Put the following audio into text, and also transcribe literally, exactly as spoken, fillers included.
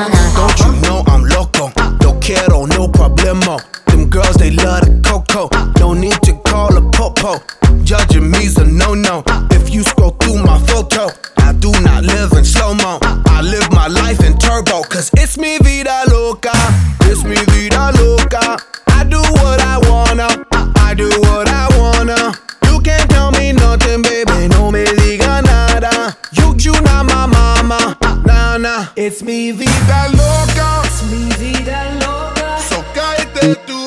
Don't you know I'm loco? No quiero, no problemo. Them girls, they love the coco. No need to call a popo. Judging me's a no-no. If you scroll through my photo, I do not live in slow-mo. I live my life in turbo. Cause it's mi vida loca. It's mi vida loca. I do what I wanna. I do what I wanna. You can't tell me nothing, baby. No me diga nada. You, you not my mama. Nah, nah. It's mi vida loca. It's mi vida loca. So cállate tú.